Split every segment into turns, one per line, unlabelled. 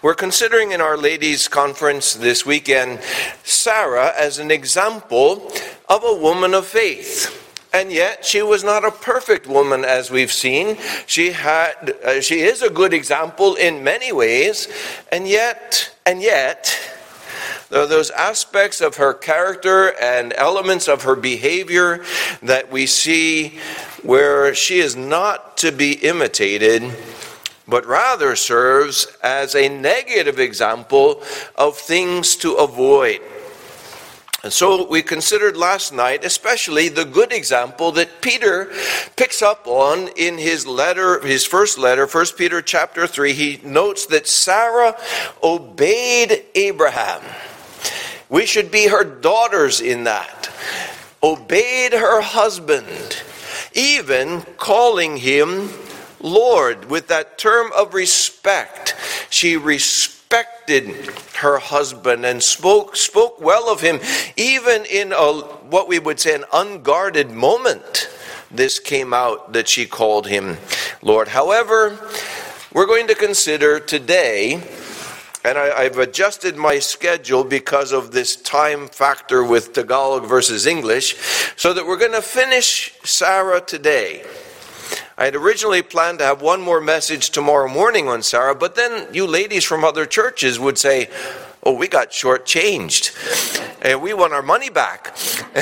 We're considering in our ladies' conference this weekend Sarah as an example of a woman of faith. And yet she was not a perfect woman, as we've seen. She is a good example in many ways, and yet there are those aspects of her character and elements of her behavior that we see where she is not to be imitated, but rather serves as a negative example of things to avoid. And so we considered last night especially the good example that Peter picks up on in his letter, his first letter, 1 Peter chapter 3. He notes that Sarah obeyed Abraham. We should be her daughters in that. Obeyed her husband, even calling him Lord, with that term of respect. She respected her husband and spoke well of him, even in what we would say an unguarded moment. This came out that she called him Lord. However, we're going to consider today, and I've adjusted my schedule because of this time factor with Tagalog versus English, so that we're going to finish Sarah today. I had originally planned to have one more message tomorrow morning on Sarah, but then you ladies from other churches would say, oh, we got shortchanged, and we want our money back.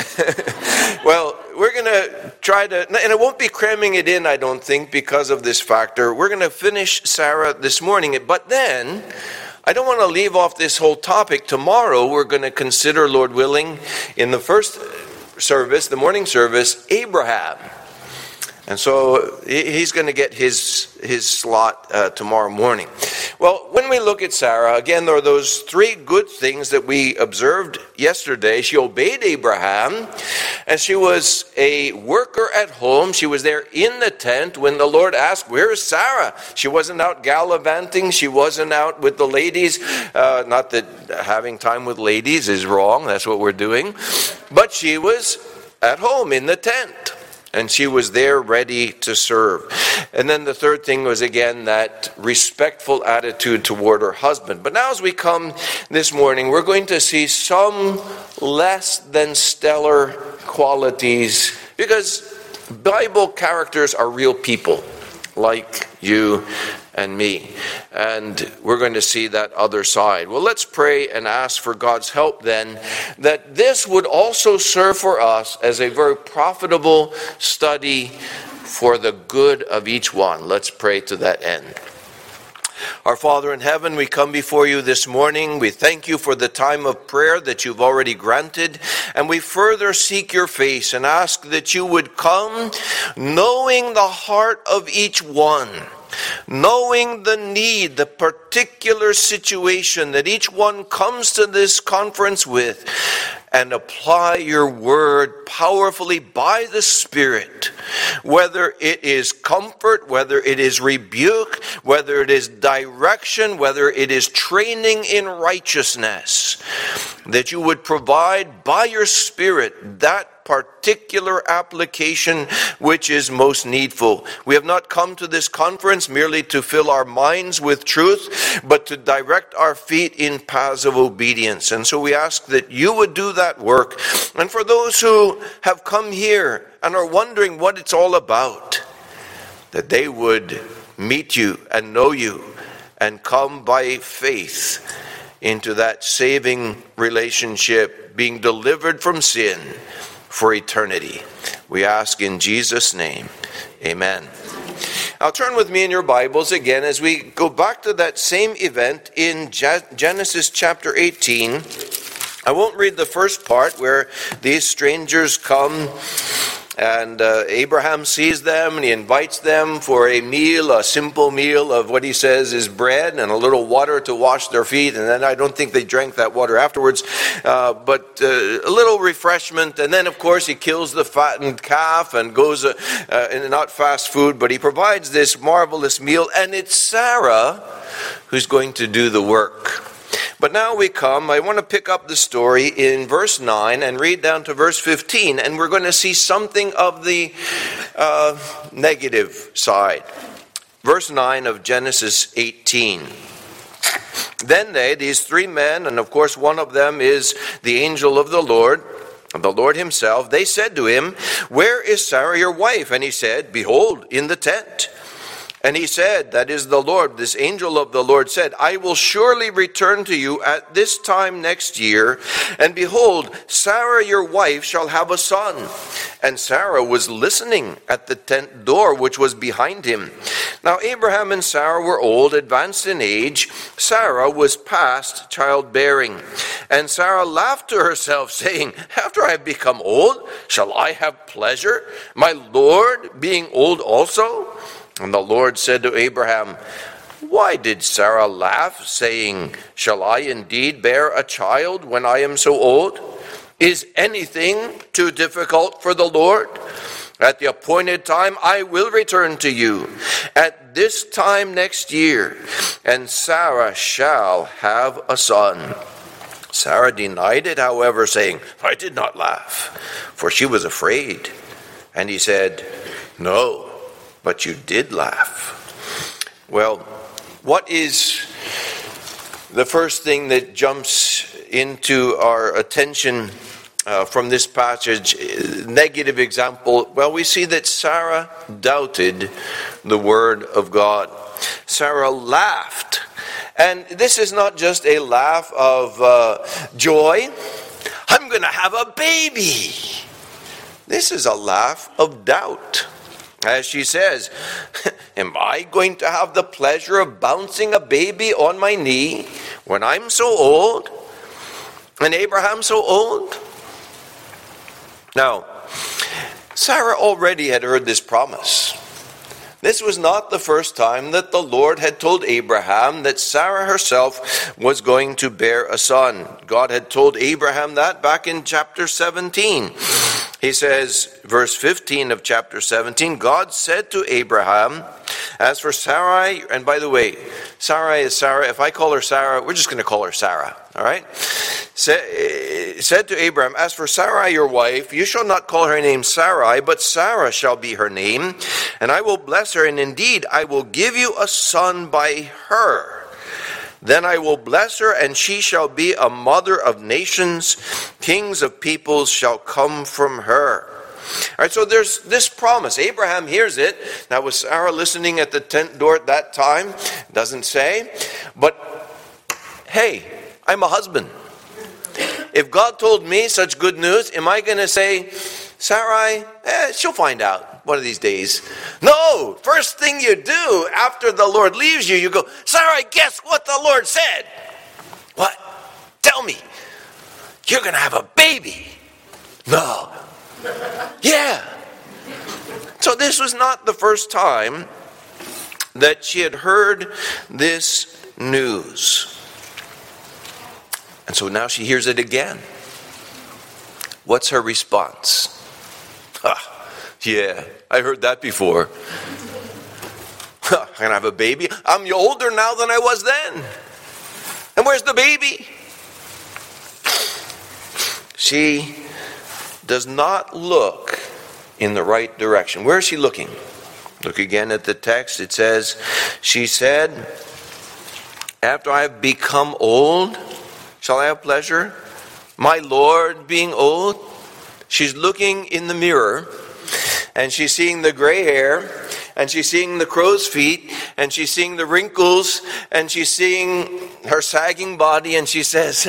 Well, we're going to try to, and it won't be cramming it in, I don't think, because of this factor. We're going to finish Sarah this morning, but then I don't want to leave off this whole topic. Tomorrow we're going to consider, Lord willing, in the first service, the morning service, Abraham. And so he's going to get his slot tomorrow morning. Well, when we look at Sarah, again, there are those three good things that we observed yesterday. She obeyed Abraham, and she was a worker at home. She was there in the tent when the Lord asked, where is Sarah? She wasn't out gallivanting. She wasn't out with the ladies. Not that having time with ladies is wrong. That's what we're doing. But she was at home in the tent. And she was there ready to serve. And then the third thing was, again, that respectful attitude toward her husband. But now as we come this morning, we're going to see some less than stellar qualities, because Bible characters are real people like you and me. And we're going to see that other side. Well, let's pray and ask for God's help then, that this would also serve for us as a very profitable study for the good of each one. Let's pray to that end. Our Father in heaven, we come before you this morning. We thank you for the time of prayer that you've already granted. And we further seek your face and ask that you would come knowing the heart of each one, knowing the need, the particular situation that each one comes to this conference with, and apply your word powerfully by the Spirit, whether it is comfort, whether it is rebuke, whether it is direction, whether it is training in righteousness, that you would provide by your Spirit that particular application which is most needful. We have not come to this conference merely to fill our minds with truth, but to direct our feet in paths of obedience. And so we ask that you would do that work. And for those who have come here and are wondering what it's all about, that they would meet you and know you and come by faith into that saving relationship, being delivered from sin for eternity. We ask in Jesus' name, amen. Now turn with me in your Bibles again as we go back to that same event in Genesis chapter 18. I won't read the first part where these strangers come and Abraham sees them and he invites them for a meal, a simple meal of what he says is bread and a little water to wash their feet. And then I don't think they drank that water afterwards, but a little refreshment. And then, of course, he kills the fattened calf and goes, not fast food, but he provides this marvelous meal. And it's Sarah who's going to do the work. But now I want to pick up the story in verse 9 and read down to verse 15, and we're going to see something of the negative side. Verse 9 of Genesis 18. Then these three men, and of course one of them is the angel of the Lord himself, they said to him, "Where is Sarah your wife?" And he said, "Behold, in the tent." And he said, that is the Lord, this angel of the Lord said, "I will surely return to you at this time next year, and behold, Sarah your wife shall have a son." And Sarah was listening at the tent door which was behind him. Now Abraham and Sarah were old, advanced in age. Sarah was past childbearing. And Sarah laughed to herself, saying, "After I have become old, shall I have pleasure, my Lord being old also?" And the Lord said to Abraham, "Why did Sarah laugh, saying, 'Shall I indeed bear a child when I am so old?' Is anything too difficult for the Lord? At the appointed time I will return to you, at this time next year, and Sarah shall have a son." Sarah denied it, however, saying, "I did not laugh," for she was afraid. And he said, "No, but you did laugh." Well, what is the first thing that jumps into our attention from this passage? Negative example. Well, we see that Sarah doubted the word of God. Sarah laughed. And this is not just a laugh of joy. I'm going to have a baby. This is a laugh of doubt. As she says, "Am I going to have the pleasure of bouncing a baby on my knee when I'm so old? And Abraham's so old?" Now, Sarah already had heard this promise. This was not the first time that the Lord had told Abraham that Sarah herself was going to bear a son. God had told Abraham that back in chapter 17. He says, verse 15 of chapter 17, God said to Abraham, "As for Sarai," and by the way, Sarai is Sarah. If I call her Sarah, we're just going to call her Sarah, all right? Said to Abraham, "As for Sarai your wife, you shall not call her name Sarai, but Sarah shall be her name, and I will bless her, and indeed I will give you a son by her. Then I will bless her, and she shall be a mother of nations. Kings of peoples shall come from her." All right, so there's this promise. Abraham hears it. Now, was Sarah listening at the tent door at that time? Doesn't say. But, hey, I'm a husband. If God told me such good news, am I going to say, "Sarai, she'll find out one of these days"? No, first thing you do after the Lord leaves you, you go, "Sarai, guess what the Lord said?" "What? Tell me." "You're going to have a baby." "No." "Yeah." So this was not the first time that she had heard this news. And so now she hears it again. What's her response? "Yeah, I heard that before. I'm going to have a baby. I'm older now than I was then. And where's the baby?" She does not look in the right direction. Where is she looking? Look again at the text. It says, she said, "After I have become old, shall I have pleasure, my Lord being old?" She's looking in the mirror, and she's seeing the gray hair, and she's seeing the crow's feet, and she's seeing the wrinkles, and she's seeing her sagging body, and she says,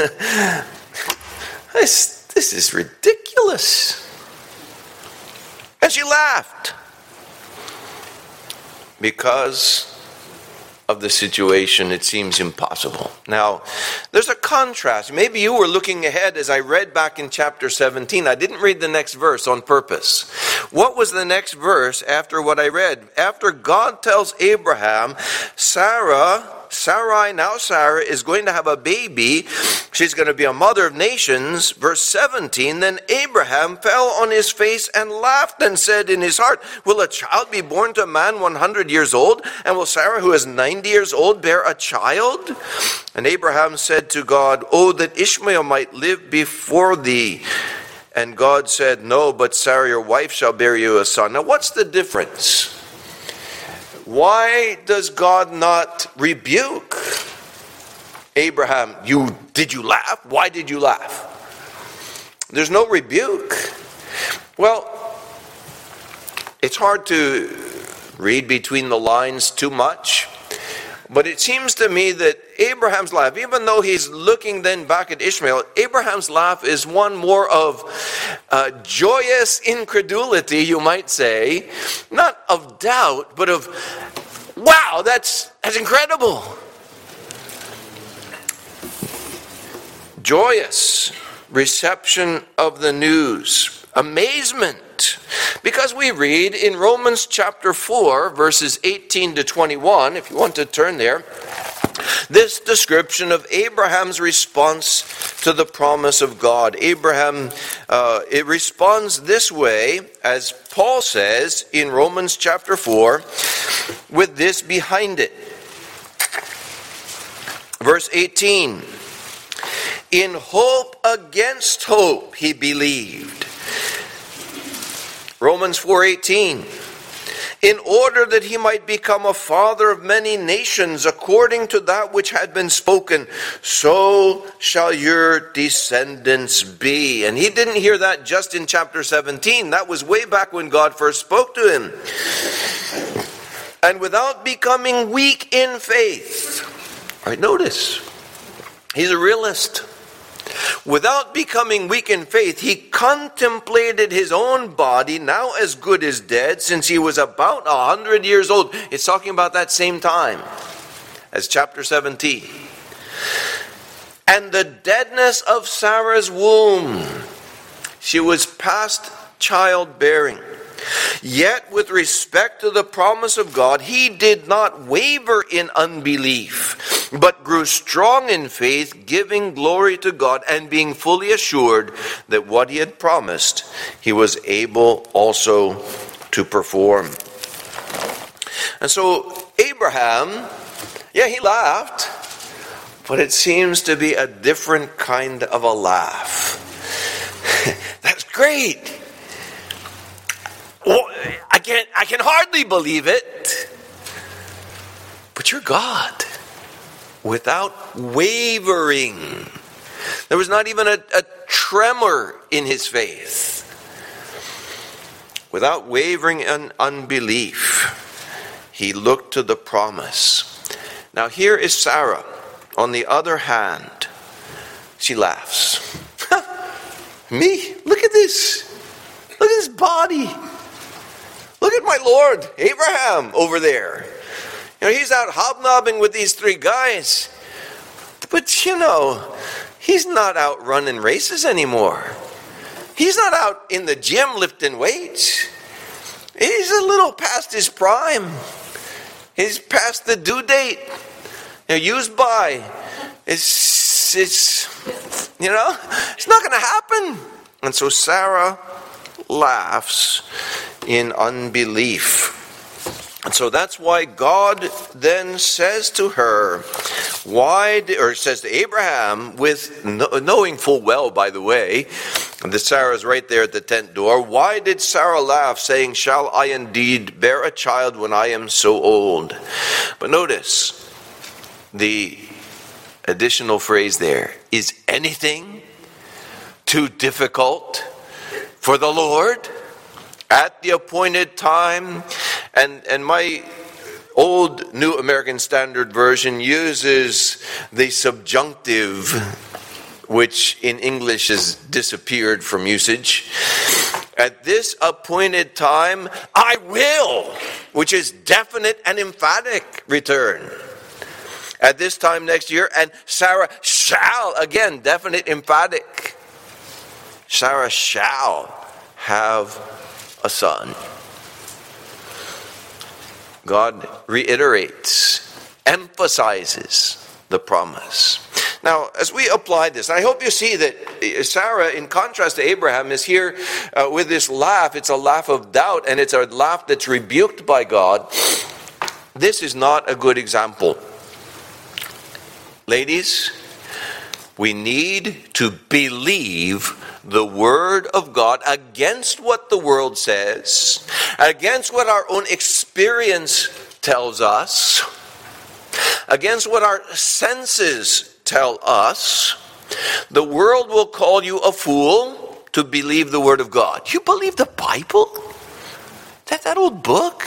This is ridiculous. And she laughed because of the situation. It seems impossible. Now, there's a contrast. Maybe you were looking ahead as I read back in chapter 17. I didn't read the next verse on purpose. What was the next verse after what I read? After God tells Abraham, Sarai, now Sarah, is going to have a baby. She's going to be a mother of nations. Verse 17, then Abraham fell on his face and laughed and said in his heart, "Will a child be born to a man 100 years old? And will Sarah, who is 90 years old, bear a child?" And Abraham said to God, "Oh, that Ishmael might live before thee." And God said, "No, but Sarah, your wife, shall bear you a son." Now, what's the difference? Why does God not rebuke Abraham, did you laugh? Why did you laugh? There's no rebuke. Well, it's hard to read between the lines too much, but it seems to me that Abraham's laugh, even though he's looking then back at Ishmael, Abraham's laugh is one more of joyous incredulity, you might say, not of doubt, but of, wow, that's incredible. Joyous reception of the news, amazement, because we read in Romans chapter 4, verses 18 to 21, if you want to turn there, this description of Abraham's response to the promise of God. Abraham, it responds this way, as Paul says in Romans chapter 4, with this behind it. Verse 18, in hope against hope he believed. Romans 4:18, in order that he might become a father of many nations, according to that which had been spoken, so shall your descendants be. And he didn't hear that just in chapter 17. That was way back when God first spoke to him. And without becoming weak in faith. All right, notice, he's a realist. Without becoming weak in faith, he contemplated his own body, now as good as dead, since he was about 100 years old. It's talking about that same time as chapter 17. And the deadness of Sarah's womb. She was past childbearing. Yet with respect to the promise of God, he did not waver in unbelief, but grew strong in faith, giving glory to God and being fully assured that what he had promised, he was able also to perform. And so Abraham, he laughed, but it seems to be a different kind of a laugh. That's great. Well, I can hardly believe it. But you're God. Without wavering. There was not even a tremor in his faith. Without wavering in unbelief, he looked to the promise. Now here is Sarah. On the other hand, she laughs. Me? Look at this. Look at this body. Look at my Lord, Abraham, over there. He's out hobnobbing with these three guys. But, he's not out running races anymore. He's not out in the gym lifting weights. He's a little past his prime. He's past the due date. Used by. It's not going to happen. And so Sarah laughs in unbelief. And so that's why God then says to her, says to Abraham, with knowing full well, by the way, that Sarah's right there at the tent door, why did Sarah laugh, saying, shall I indeed bear a child when I am so old? But notice the additional phrase there, is anything too difficult for the Lord? At the appointed time. And my old New American Standard Version uses the subjunctive, which in English has disappeared from usage. At this appointed time, I will, which is definite and emphatic, return. At this time next year, and Sarah shall, again, definite, emphatic. Sarah shall have a son. God reiterates, emphasizes the promise. Now, as we apply this, I hope you see that Sarah, in contrast to Abraham, is here with this laugh. It's a laugh of doubt, and it's a laugh that's rebuked by God. This is not a good example. Ladies, we need to believe the Word of God against what the world says, against what our own experience tells us, against what our senses tell us, the world will call you a fool to believe the Word of God. You believe the Bible? That old book?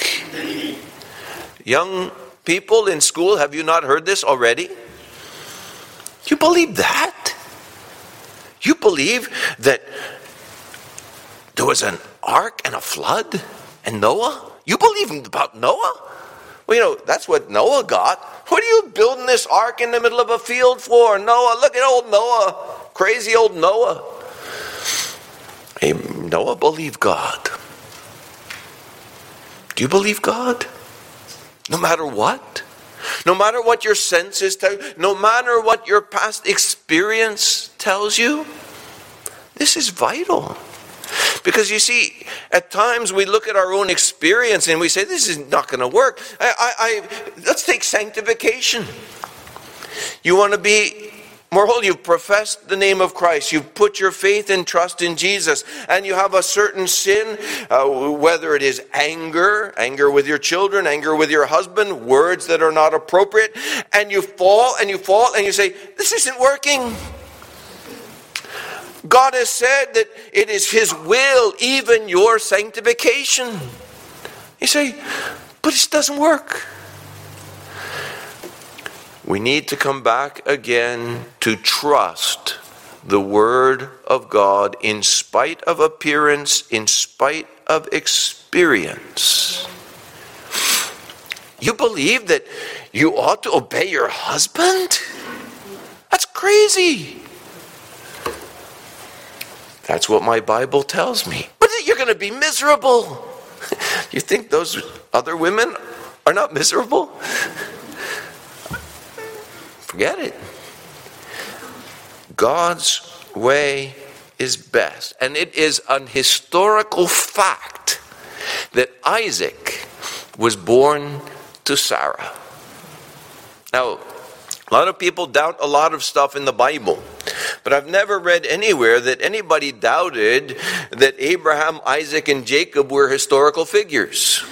Young people in school, have you not heard this already? You believe that? You believe that there was an ark and a flood and Noah? You believe about Noah? Well, that's what Noah got. What are you building this ark in the middle of a field for? Noah, look at old Noah. Crazy old Noah. Hey, Noah believed God. Do you believe God? No matter what? No matter what your senses tell you? No matter what your past experience tells you? This is vital. Because you see, at times we look at our own experience and we say, this is not going to work. Let's take sanctification. You want to be more holy. You've professed the name of Christ. You've put your faith and trust in Jesus. And you have a certain sin, whether it is anger with your children, anger with your husband, words that are not appropriate. And you fall and you say, this isn't working. God has said that it is His will, even your sanctification. You say, but it doesn't work. We need to come back again to trust the Word of God in spite of appearance, in spite of experience. You believe that you ought to obey your husband? That's crazy. That's what my Bible tells me. But you're going to be miserable. You think those other women are not miserable? Forget it. God's way is best. And it is an historical fact that Isaac was born to Sarah. Now, a lot of people doubt a lot of stuff in the Bible. But I've never read anywhere that anybody doubted that Abraham, Isaac, and Jacob were historical figures.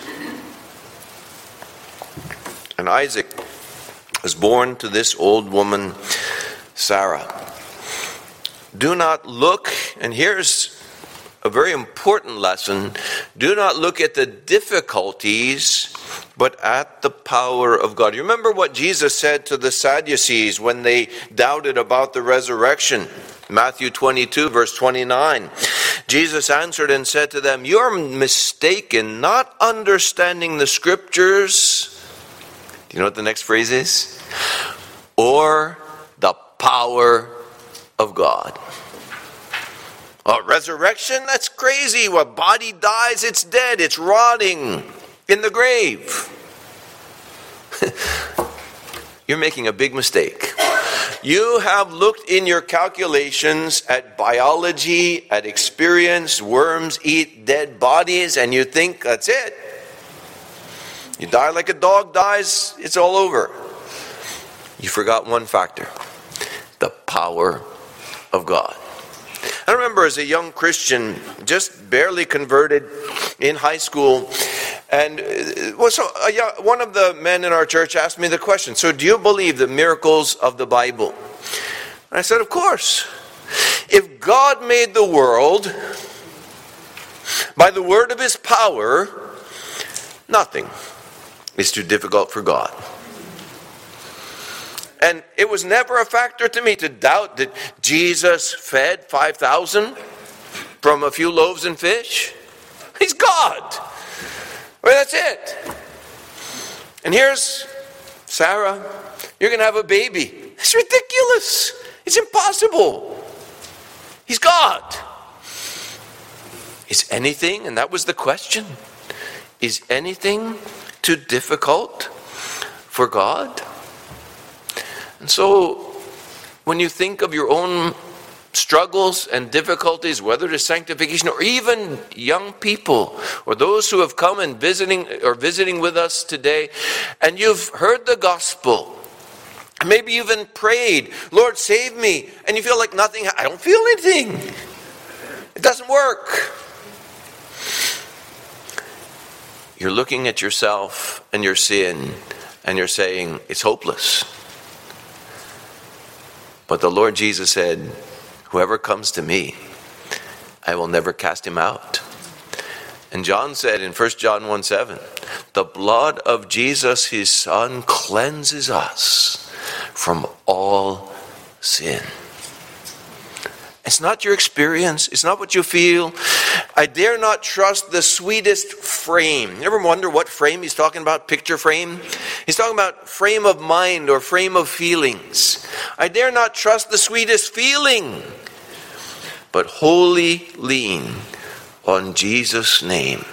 And Isaac was born to this old woman, Sarah. Do not look, and here's a very important lesson, do not look at the difficulties, but at the power of God. You remember what Jesus said to the Sadducees when they doubted about the resurrection? Matthew 22, verse 29. Jesus answered and said to them, "You're mistaken, not understanding the Scriptures." Do you know what the next phrase is? Or the power of God. Oh, resurrection? That's crazy. When a body dies, it's dead. It's rotting in the grave. You're making a big mistake. You have looked in your calculations at biology, at experience. Worms eat dead bodies, and you think that's it. You die like a dog dies, it's all over. You forgot one factor: the power of God. I remember as a young Christian, just barely converted in high school, and one of the men in our church asked me the question, so do you believe the miracles of the Bible? And I said, of course. If God made the world by the word of His power, nothing is too difficult for God. And it was never a factor to me to doubt that Jesus fed 5,000 from a few loaves and fish. He's God. Well, that's it. And here's Sarah. You're going to have a baby. It's ridiculous. It's impossible. He's God. Is anything, and that was the question, is anything too difficult for God? And so, when you think of your own struggles and difficulties, whether it is sanctification or even young people or those who have come and visiting with us today, and you've heard the gospel, maybe you've even prayed, Lord, save me, and you feel like nothing, I don't feel anything. It doesn't work. You're looking at yourself and your sin, and you're saying, it's hopeless. But the Lord Jesus said, whoever comes to me, I will never cast him out. And John said in 1 John 1:7, the blood of Jesus, his son, cleanses us from all sin. It's not your experience. It's not what you feel. I dare not trust the sweetest frame. You ever wonder what frame he's talking about? Picture frame? He's talking about frame of mind or frame of feelings. I dare not trust the sweetest feeling, but wholly lean on Jesus' name.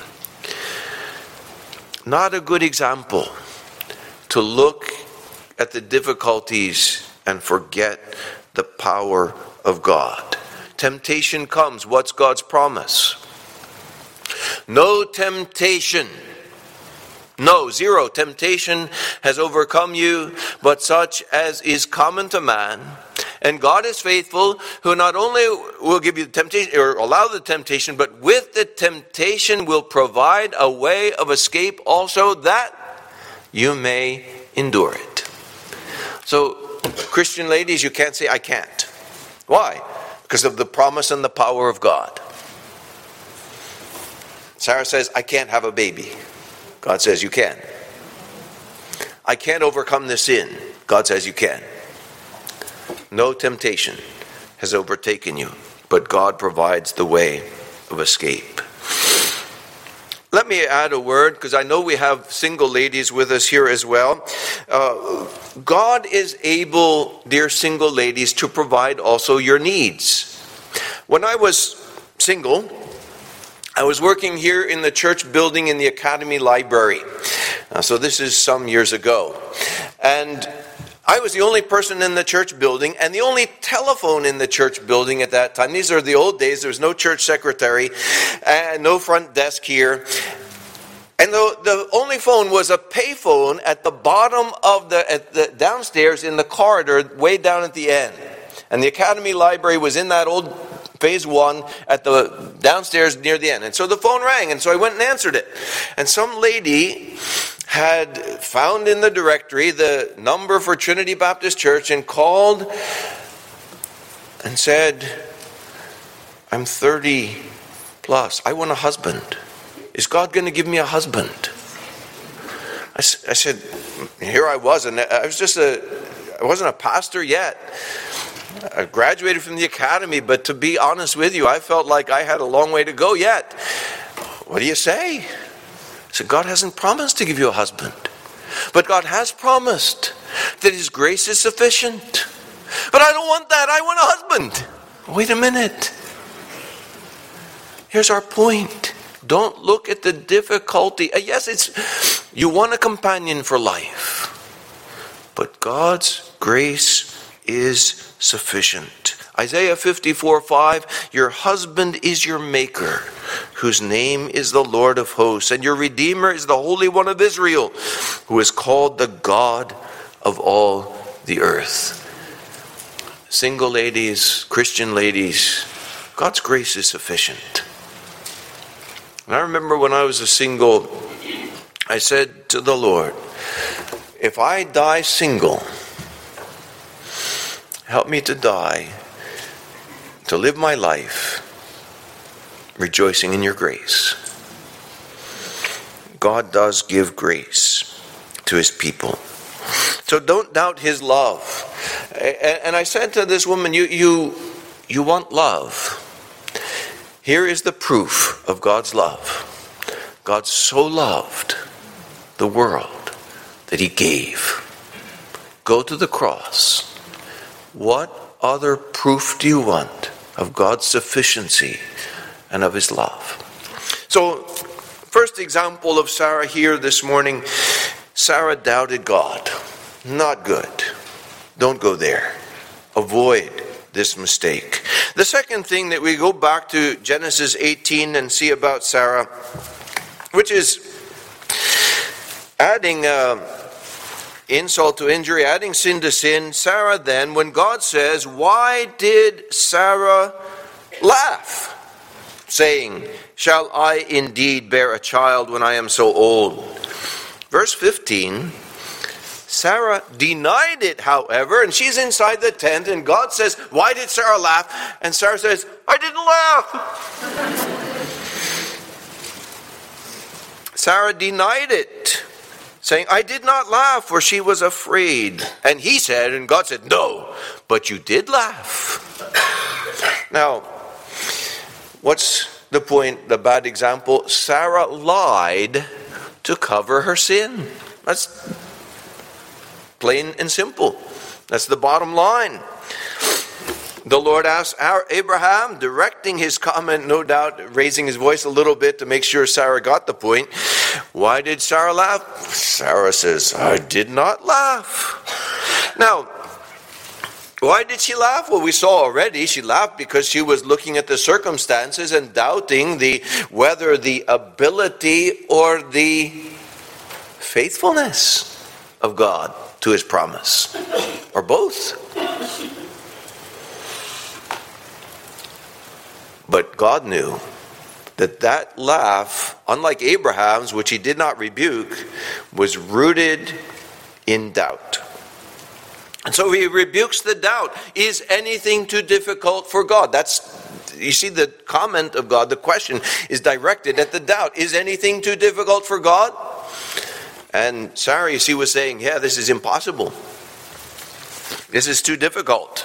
Not a good example to look at the difficulties and forget the power of God. Temptation comes. What's God's promise? No temptation. No, zero temptation has overcome you, but such as is common to man. And God is faithful, who not only will give you the temptation or allow the temptation, but with the temptation will provide a way of escape also, that you may endure it. So, Christian ladies, you can't say, I can't. Why? Because of the promise and the power of God. Sarah says, I can't have a baby. God says you can. I can't overcome the sin. God says you can. No temptation has overtaken you, but God provides the way of escape. Let me add a word, because I know we have single ladies with us here as well. God is able, dear single ladies, to provide also your needs. When I was single, I was working here in the church building in the Academy Library. So this is some years ago. And I was the only person in the church building and the only telephone in the church building at that time. These are the old days. There was no church secretary and no front desk here. And the only phone was a payphone at the bottom of the downstairs in the corridor, way down at the end. And the Academy Library was in that old phase 1 at the downstairs near the end. And so the phone rang, and so I went and answered it. And some lady had found in the directory the number for Trinity Baptist Church and called and said, I'm 30 plus. I want a husband. Is God going to give me a husband? I said, here I was, and I wasn't a pastor yet. I graduated from the academy, but to be honest with you, I felt like I had a long way to go yet. What do you say? I said, God hasn't promised to give you a husband, but God has promised that his grace is sufficient. But I don't want that. I want a husband. Wait a minute. Here's our point. Don't look at the difficulty. Yes, you want a companion for life, but God's grace is sufficient. Isaiah 54:5, your husband is your maker, whose name is the Lord of hosts, and your Redeemer is the Holy One of Israel, who is called the God of all the earth. Single ladies, Christian ladies, God's grace is sufficient. And I remember when I was a single, I said to the Lord, if I die single, help me to die, to live my life rejoicing in your grace. God does give grace to his people. So don't doubt his love. And I said to this woman, you want love. Here is the proof of God's love. God so loved the world that he gave. Go to the cross. What other proof do you want of God's sufficiency and of his love? So, first example of Sarah here this morning, Sarah doubted God. Not good. Don't go there. Avoid this mistake. The second thing that we go back to Genesis 18 and see about Sarah, which is adding insult to injury, adding sin to sin. Sarah then, when God says, why did Sarah laugh, saying, shall I indeed bear a child when I am so old? Verse 15 Sarah denied it, however, and she's inside the tent, and God says, why did Sarah laugh? And Sarah says, I didn't laugh. Sarah denied it, saying, I did not laugh, for she was afraid. And he said, and God said, no, but you did laugh. Now, what's the point, the bad example? Sarah lied to cover her sin. That's plain and simple. That's the bottom line. The Lord asked Abraham, directing his comment, no doubt, raising his voice a little bit to make sure Sarah got the point. Why did Sarah laugh? Sarah says, I did not laugh. Now, why did she laugh? Well, we saw already she laughed because she was looking at the circumstances and doubting whether the ability or the faithfulness of God to his promise, or both. But God knew that laugh, unlike Abraham's, which he did not rebuke, was rooted in doubt. And so he rebukes the doubt. Is anything too difficult for God? You see, the comment of God, the question, is directed at the doubt. Is anything too difficult for God? And Sarah, you see, was saying, yeah, this is impossible. This is too difficult.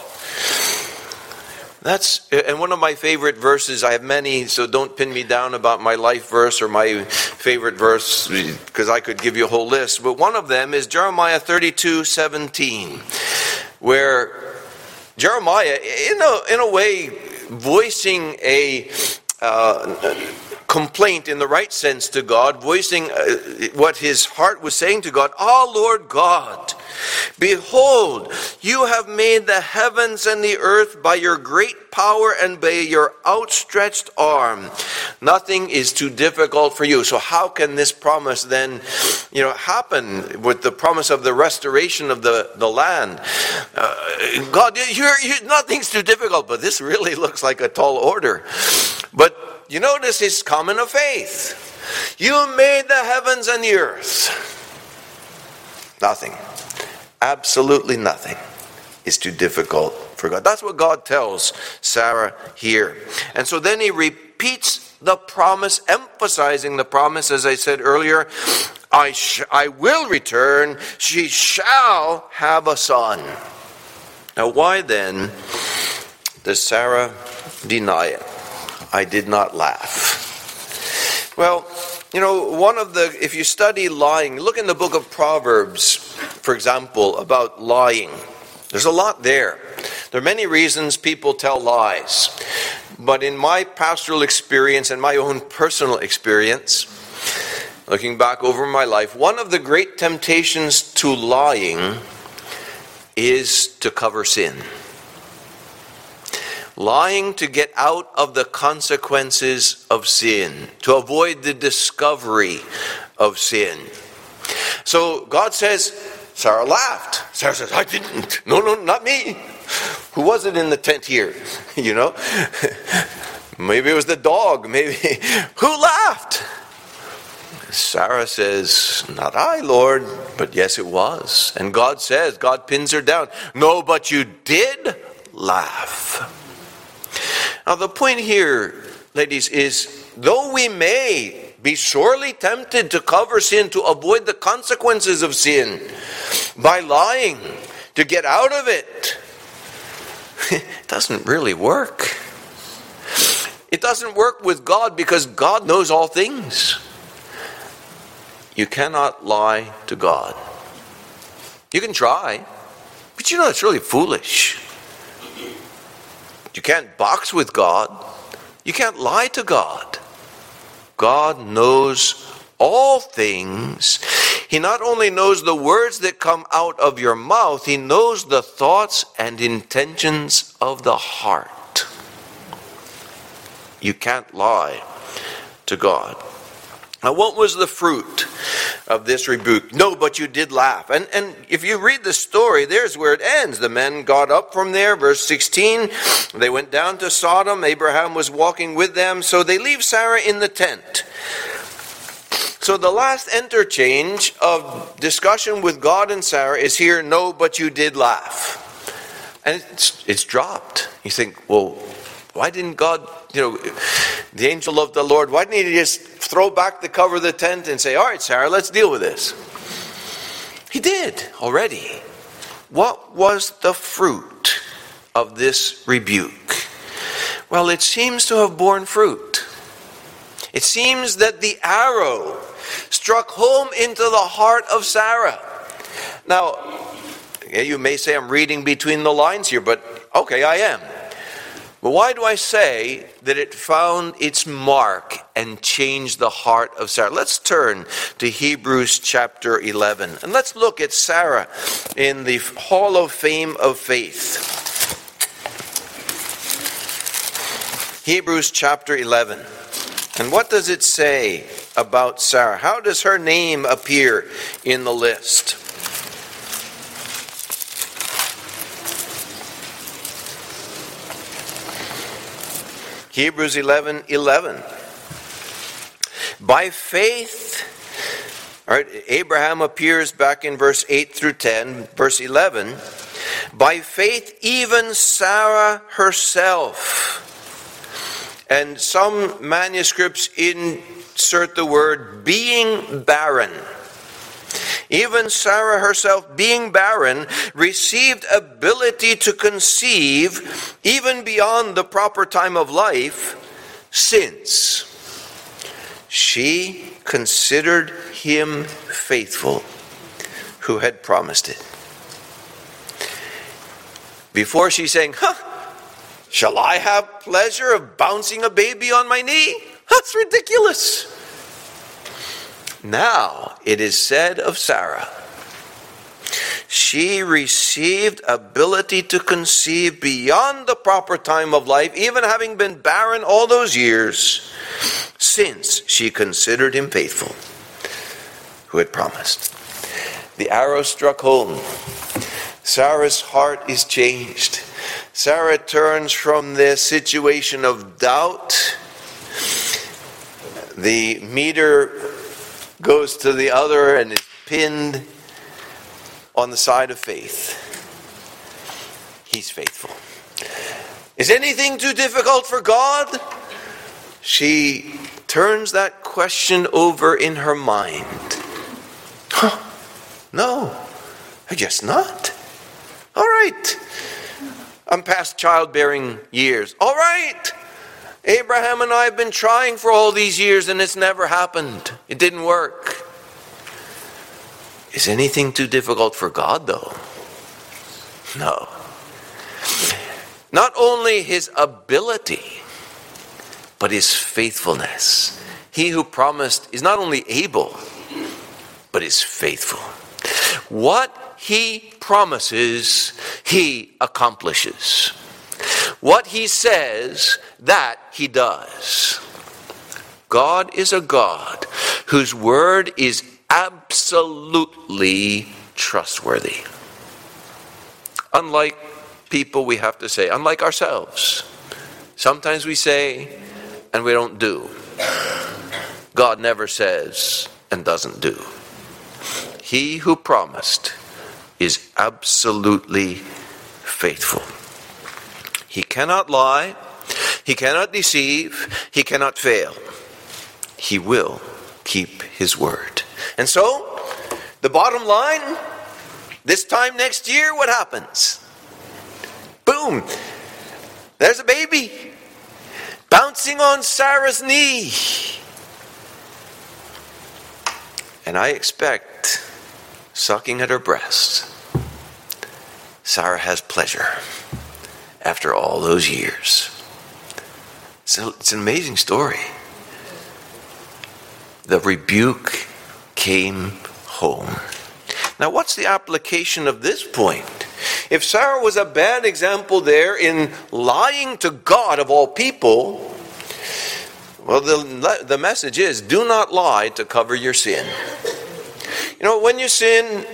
And one of my favorite verses, I have many, so don't pin me down about my life verse or my favorite verse, because I could give you a whole list. But one of them is Jeremiah 32:17, where Jeremiah, in a way, voicing a complaint in the right sense to God, voicing what his heart was saying to God. Oh, Lord God, behold, you have made the heavens and the earth by your great power and by your outstretched arm. Nothing is too difficult for you. So how can this promise then, happen with the promise of the restoration of the land? God, nothing's too difficult, but this really looks like a tall order. But you notice his comment of faith. You made the heavens and the earth. Nothing. Absolutely nothing is too difficult for God. That's what God tells Sarah here. And so then he repeats the promise, emphasizing the promise, as I said earlier, I will return, she shall have a son. Now why then does Sarah deny it? I did not laugh. Well, if you study lying, look in the book of Proverbs, for example, about lying. There's a lot there. There are many reasons people tell lies. But in my pastoral experience and my own personal experience, looking back over my life, one of the great temptations to lying is to cover sin. Lying to get out of the consequences of sin, to avoid the discovery of sin. So God says, Sarah laughed. Sarah says, I didn't. No, not me. Who was it in the tent here? Maybe it was the dog. Maybe. Who laughed? Sarah says, not I, Lord. But yes, it was. And God pins her down. No, but you did laugh. Now the point here, ladies, is though we may be sorely tempted to cover sin, to avoid the consequences of sin by lying, to get out of it, it doesn't really work. It doesn't work with God because God knows all things. You cannot lie to God. You can try, but it's really foolish. You can't box with God. You can't lie to God. God knows all things. He not only knows the words that come out of your mouth, he knows the thoughts and intentions of the heart. You can't lie to God. Now, what was the fruit of this rebuke? No, but you did laugh. And if you read the story, there's where it ends. The men got up from there, verse 16. They went down to Sodom. Abraham was walking with them. So they leave Sarah in the tent. So the last interchange of discussion with God and Sarah is here, no, but you did laugh. And it's dropped. You think, well, why didn't God, the angel of the Lord, why didn't he just throw back the cover of the tent and say, all right, Sarah, let's deal with this? He did already. What was the fruit of this rebuke? Well, it seems to have borne fruit. It seems that the arrow struck home into the heart of Sarah. Now, you may say I'm reading between the lines here, but okay, I am. But why do I say that it found its mark and changed the heart of Sarah? Let's turn to Hebrews chapter 11. And let's look at Sarah in the Hall of Fame of Faith. Hebrews chapter 11. And what does it say about Sarah? How does her name appear in the list? Hebrews 11:11. By faith, all right, Abraham appears back in verse 8 through 10. Verse 11, by faith even Sarah herself. And some manuscripts insert the word being barren. Even Sarah herself, being barren, received ability to conceive even beyond the proper time of life, since she considered him faithful who had promised it. Before she's saying, shall I have pleasure of bouncing a baby on my knee? That's ridiculous. Now it is said of Sarah, she received ability to conceive beyond the proper time of life, even having been barren all those years, since she considered him faithful who had promised. The arrow struck home. Sarah's heart is changed. Sarah turns from this situation of doubt. The meter goes to the other and is pinned on the side of faith. He's faithful. Is anything too difficult for God? She turns that question over in her mind. No, I guess not. All right. I'm past childbearing years. All right. Abraham and I have been trying for all these years and it's never happened. It didn't work. Is anything too difficult for God, though? No. Not only his ability, but his faithfulness. He who promised is not only able, but is faithful. What he promises, he accomplishes. What he says, that he does. God is a God whose word is absolutely trustworthy. Unlike people, we have to say, unlike ourselves. Sometimes we say and we don't do. God never says and doesn't do. He who promised is absolutely faithful. He cannot lie, he cannot deceive, he cannot fail. He will keep his word. And so, the bottom line, this time next year, what happens? Boom! There's a baby bouncing on Sarah's knee. And I expect, sucking at her breast, Sarah has pleasure after all those years. So it's an amazing story. The rebuke came home. Now, what's the application of this point? If Sarah was a bad example there in lying to God of all people, well, the message is, do not lie to cover your sin. You know, when you sin,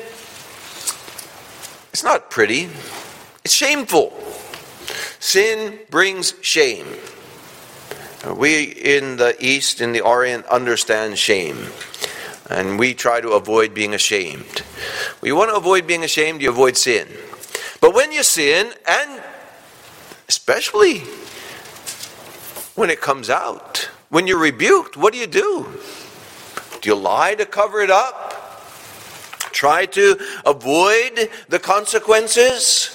it's not pretty. It's shameful. Sin brings shame. We in the East, in the Orient, understand shame. and we try to avoid being ashamed. When you want to avoid being ashamed, you avoid sin. But when you sin, and especially when it comes out, when you're rebuked, what do? Do you lie to cover it up? Try to avoid the consequences?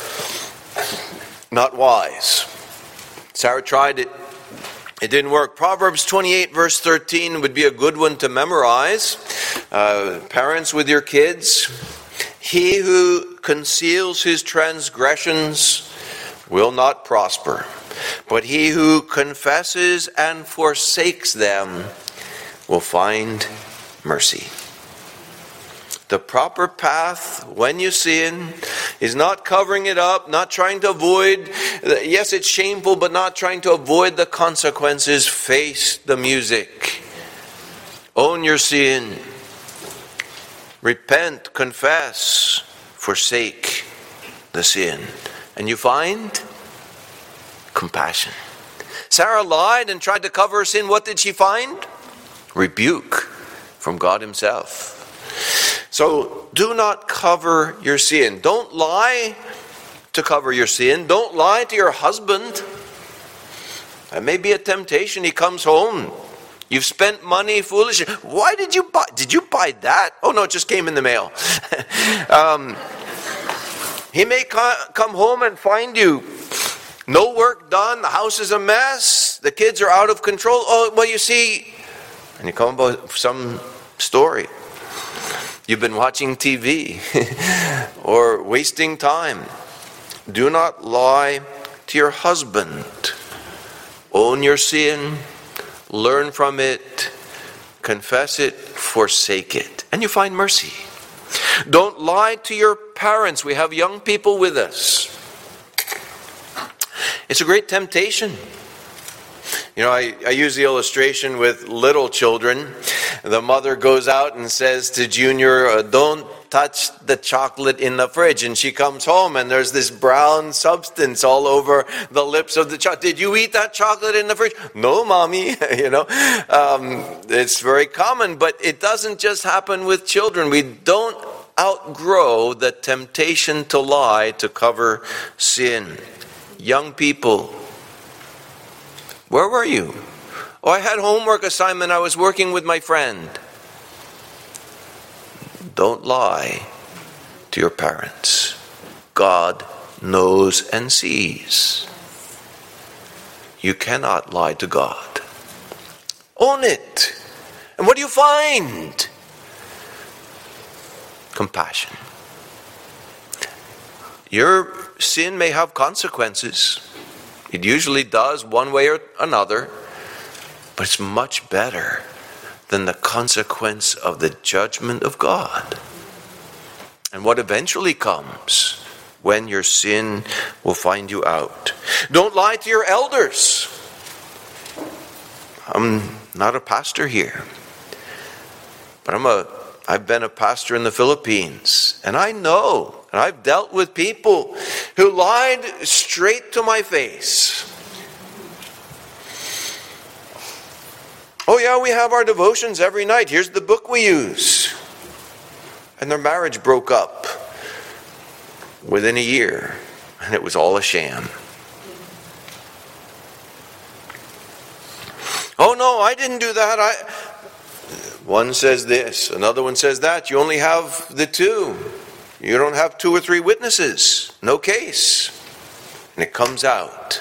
Not wise. Sarah tried it. It didn't work. Proverbs 28 verse 13 would be a good one to memorize. Parents with your kids. He who conceals his transgressions will not prosper, but he who confesses and forsakes them will find mercy. The proper path when you sin is not covering it up, not trying to avoid. Yes, it's shameful, but not trying to avoid the consequences. Face the music. Own your sin. Repent, confess, forsake the sin. And you find compassion. Sarah lied and tried to cover her sin. What did she find? Rebuke from God himself. So do not cover your sin. Don't lie to cover your sin. Don't lie to your husband. That may be a temptation. He comes home. You've spent money foolishly. Why did you buy? Did you buy that? Oh no, it just came in the mail. He may come home and find you no work done. The house is a mess. The kids are out of control. Oh, well, you see, and you come about some story. You've been watching TV or wasting time. Do not lie to your husband. Own your sin. Learn from it. Confess it. Forsake it. And you find mercy. Don't lie to your parents. We have young people with us. It's a great temptation. You know, I use the illustration with little children. The mother goes out and says to Junior, don't touch the chocolate in the fridge. And she comes home and there's this brown substance all over the lips of the child. Did you eat that chocolate in the fridge? No, Mommy. It's very common, but it doesn't just happen with children. We don't outgrow the temptation to lie to cover sin. Young people, where were you? Oh, I had homework assignment. I was working with my friend. Don't lie to your parents. God knows and sees. You cannot lie to God. Own it. And what do you find? Compassion. Your sin may have consequences. It usually does, one way or another. But it's much better than the consequence of the judgment of God. And what eventually comes when your sin will find you out. Don't lie to your elders. I'm not a pastor here, but I've been a pastor in the Philippines, and I know, and I've dealt with people who lied straight to my face. Oh yeah, we have our devotions every night. Here's the book we use. And their marriage broke up within a year, and it was all a sham. Oh no, I didn't do that. One says this, another one says that. You only have the two. You don't have 2 or 3 witnesses. No case. And it comes out.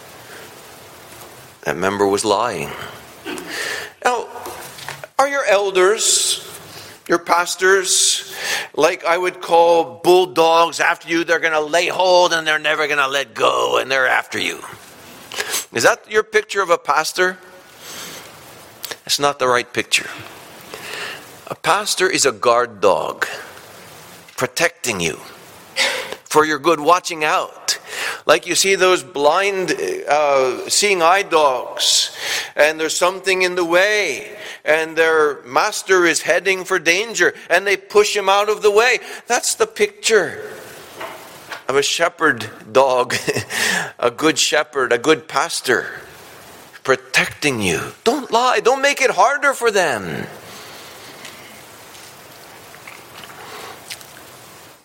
That member was lying. Now, are your elders, your pastors, like I would call bulldogs after you? They're going to lay hold and they're never going to let go and they're after you. Is that your picture of a pastor? It's not the right picture. A pastor is a guard dog, protecting you for your good, watching out. Like you see those blind, seeing eye dogs, and there's something in the way, and their master is heading for danger, and they push him out of the way. That's the picture of a shepherd dog, a good shepherd, a good pastor, protecting you. Don't lie. Don't make it harder for them.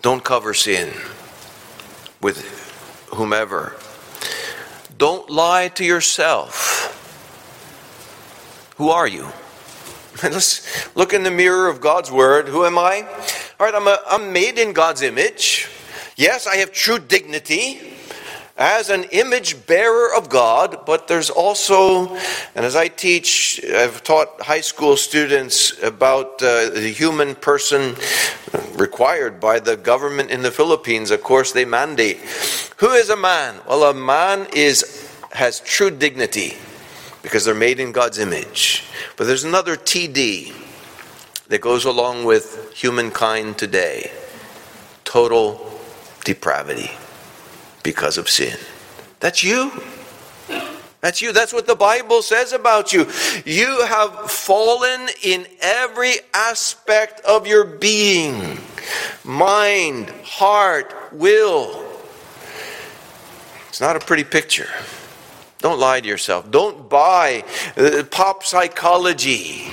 Don't cover sin with whomever. Don't lie to yourself. Who are you? Let's look in the mirror of God's Word. Who am I? All right, I'm made in God's image. Yes, I have true dignity as an image bearer of God, but there's also, and as I've taught high school students about the human person required by the government in the Philippines. Of course, they mandate. Who is a man? Well, a man has true dignity because they're made in God's image. But there's another TD that goes along with humankind today. Total depravity because of sin. That's you. That's you. That's what the Bible says about you. You have fallen in every aspect of your being. Mind, heart, will. It's not a pretty picture. Don't lie to yourself. Don't buy pop psychology.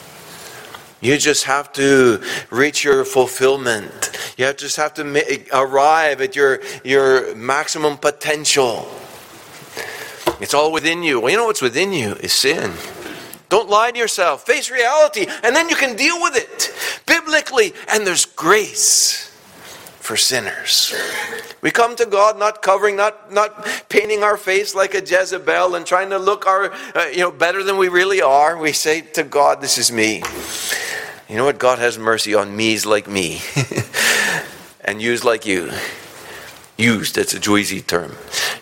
You just have to reach your fulfillment. You just have to arrive at your maximum potential. It's all within you. Well, you know what's within you is sin. Don't lie to yourself. Face reality, and then you can deal with it biblically. And there's grace for sinners. We come to God not covering, not painting our face like a Jezebel and trying to look better than we really are. We say to God, "This is me." You know what? God has mercy on me's like me. And you's like you. Used, that's a Joyzy term.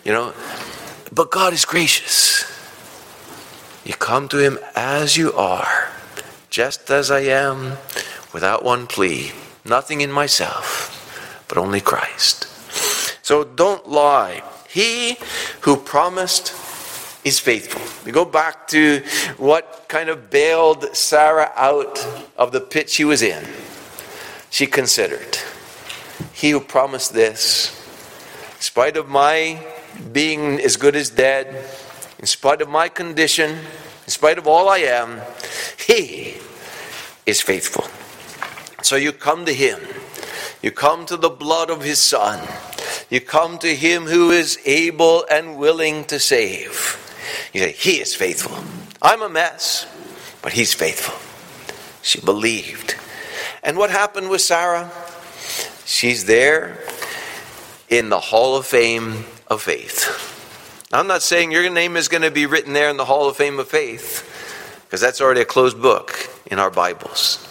But God is gracious. You come to Him as you are, just as I am, without one plea. Nothing in myself, but only Christ. So don't lie. He who promised is faithful. We go back to what kind of bailed Sarah out of the pit she was in. She considered, he who promised this, in spite of my being as good as dead, in spite of my condition, in spite of all I am, He is faithful. So you come to Him. You come to the blood of His Son. You come to Him who is able and willing to save. You say, He is faithful. I'm a mess, but He's faithful. She believed. And what happened with Sarah? She's there in the Hall of Fame of faith. I'm not saying your name is going to be written there in the Hall of Fame of faith, because that's already a closed book in our Bibles.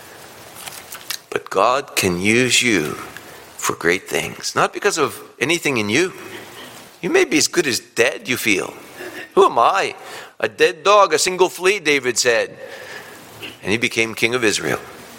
But God can use you for great things, not because of anything in you. You may be as good as dead, you feel. Who am I? A dead dog, a single flea, David said. And he became king of Israel.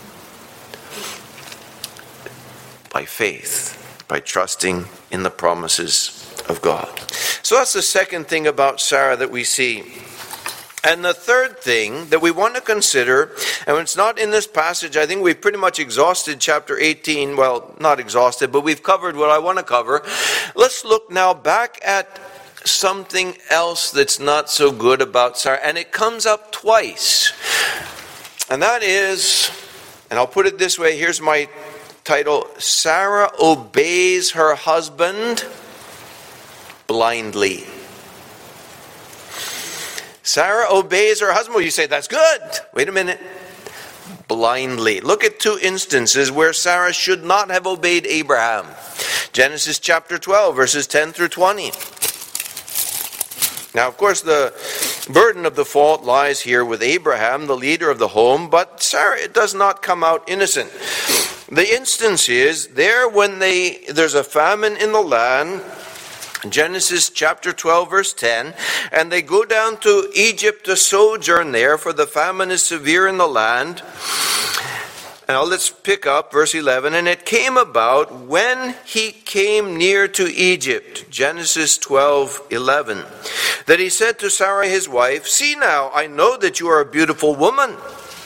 By faith, by trusting in the promises of God. So that's the second thing about Sarah that we see. And the third thing that we want to consider, and it's not in this passage, I think we've pretty much exhausted chapter 18. Well, not exhausted, but we've covered what I want to cover. Let's look now back at something else that's not so good about Sarah. And it comes up twice. And that is, and I'll put it this way, here's my title: Sarah obeys her husband blindly. Sarah obeys her husband. Well, you say, that's good. Wait a minute. Blindly. Look at two instances where Sarah should not have obeyed Abraham. Genesis chapter 12, verses 10 through 20. Now, of course, the burden of the fault lies here with Abraham, the leader of the home, but Sarah does not come out innocent. The instance is there when there's a famine in the land, Genesis chapter 12, verse 10, and they go down to Egypt to sojourn there, for the famine is severe in the land. Now let's pick up verse 11. And it came about when he came near to Egypt, Genesis 12:11, that he said to Sarah his wife, "See now, I know that you are a beautiful woman."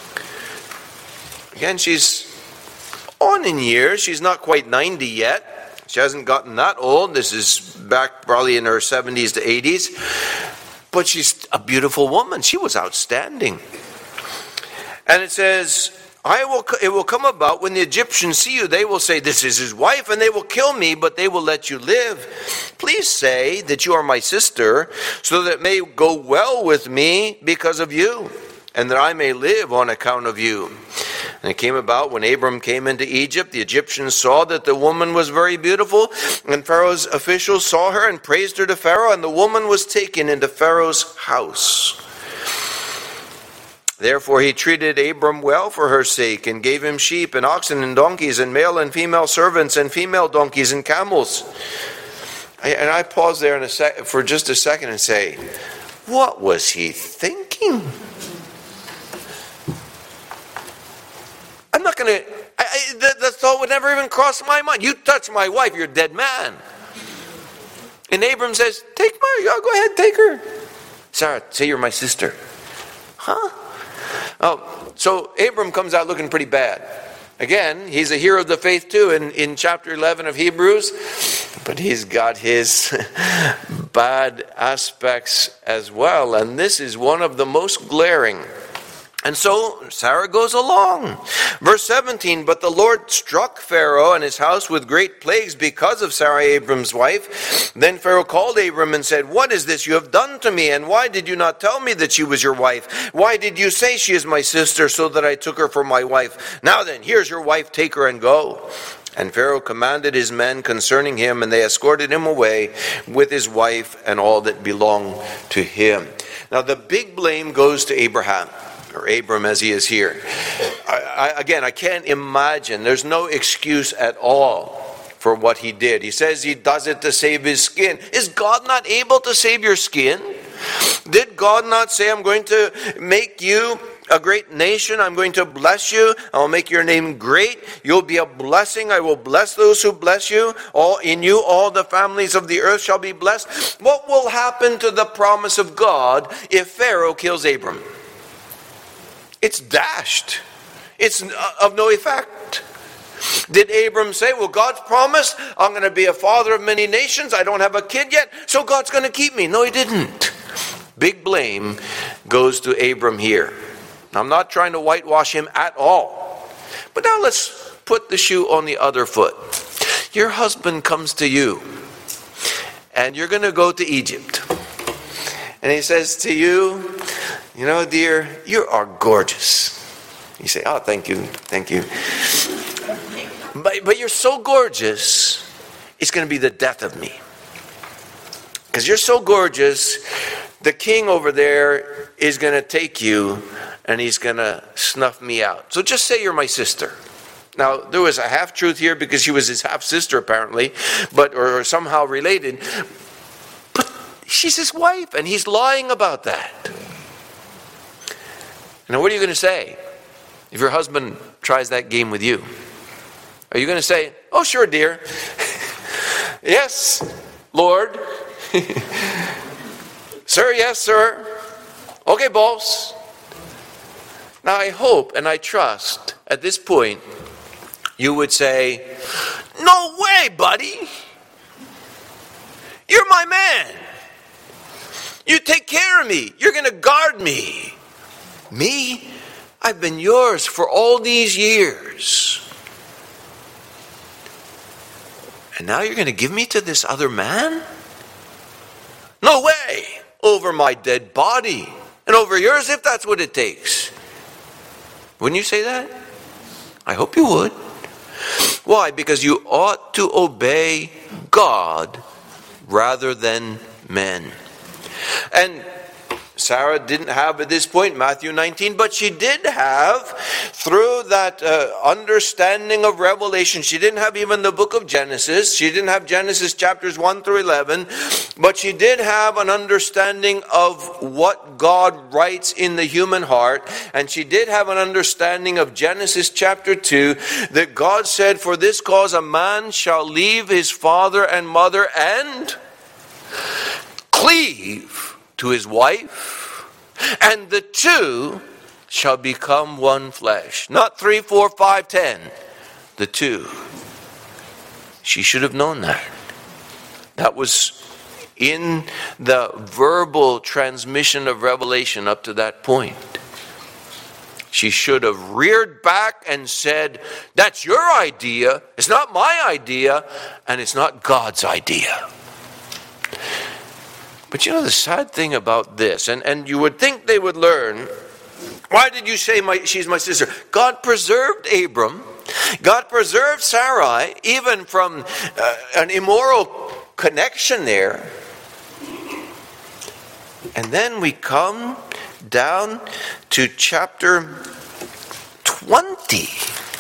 Again, she's on in years. She's not quite 90 yet. She hasn't gotten that old. This is back probably in her 70s to 80s. But she's a beautiful woman. She was outstanding. And it says, It will come about when the Egyptians see you, they will say, this is his wife, and they will kill me, but they will let you live. Please say that you are my sister, so that it may go well with me because of you, and that I may live on account of you. And it came about when Abram came into Egypt, the Egyptians saw that the woman was very beautiful, and Pharaoh's officials saw her and praised her to Pharaoh, and the woman was taken into Pharaoh's house. Therefore he treated Abram well for her sake, and gave him sheep and oxen and donkeys and male and female servants and female donkeys and camels. And I pause there for just a second and say, what was he thinking? I'm not going to, that thought would never even cross my mind. You touch my wife, you're a dead man. And Abram says, go ahead, take her. Sarah, say you're my sister. Huh? Oh, so Abram comes out looking pretty bad. Again, he's a hero of the faith too in chapter 11 of Hebrews, but he's got his bad aspects as well, and this is one of the most glaring. And so Sarah goes along. Verse 17, but the Lord struck Pharaoh and his house with great plagues because of Sarah, Abram's wife. Then Pharaoh called Abram and said, what is this you have done to me? And why did you not tell me that she was your wife? Why did you say she is my sister, so that I took her for my wife? Now then, here's your wife, take her and go. And Pharaoh commanded his men concerning him, and they escorted him away with his wife and all that belonged to him. Now the big blame goes to Abraham. Or Abram as he is here. I can't imagine. There's no excuse at all for what he did. He says he does it to save his skin. Is God not able to save your skin? Did God not say, I'm going to make you a great nation. I'm going to bless you. I'll make your name great. You'll be a blessing. I will bless those who bless you. All the families of the earth shall be blessed. What will happen to the promise of God if Pharaoh kills Abram? It's dashed. It's of no effect. Did Abram say, well, God's promised, I'm going to be a father of many nations. I don't have a kid yet, so God's going to keep me. No, he didn't. Big blame goes to Abram here. I'm not trying to whitewash him at all. But now let's put the shoe on the other foot. Your husband comes to you, and you're going to go to Egypt. And he says to you, dear, you are gorgeous. You say, oh, thank you. But you're so gorgeous, it's going to be the death of me. Because you're so gorgeous, the king over there is going to take you and he's going to snuff me out. So just say you're my sister. Now, there was a half-truth here because she was his half-sister apparently, or somehow related. But she's his wife and he's lying about that. Now, what are you going to say if your husband tries that game with you? Are you going to say, oh, sure, dear. Yes, Lord. Sir, yes, sir. Okay, boss. Now, I hope and I trust at this point you would say, no way, buddy. You're my man. You take care of me. You're going to guard me. Me? I've been yours for all these years. And now you're going to give me to this other man? No way! Over my dead body. And over yours if that's what it takes. Wouldn't you say that? I hope you would. Why? Because you ought to obey God rather than men. And Sarah didn't have at this point Matthew 19, but she did have, through that understanding of Revelation, she didn't have even the book of Genesis, she didn't have Genesis chapters 1 through 11, but she did have an understanding of what God writes in the human heart, and she did have an understanding of Genesis chapter 2, that God said, for this cause a man shall leave his father and mother and cleave to his wife, and the two shall become one flesh. Not 3, 4, 5, 10. The two. She should have known that. That was in the verbal transmission of Revelation up to that point. She should have reared back and said, that's your idea, it's not my idea, and it's not God's idea. But you know the sad thing about this, and you would think they would learn, why did you say she's my sister? God preserved Abram. God preserved Sarai, even from an immoral connection there. And then we come down to chapter 20.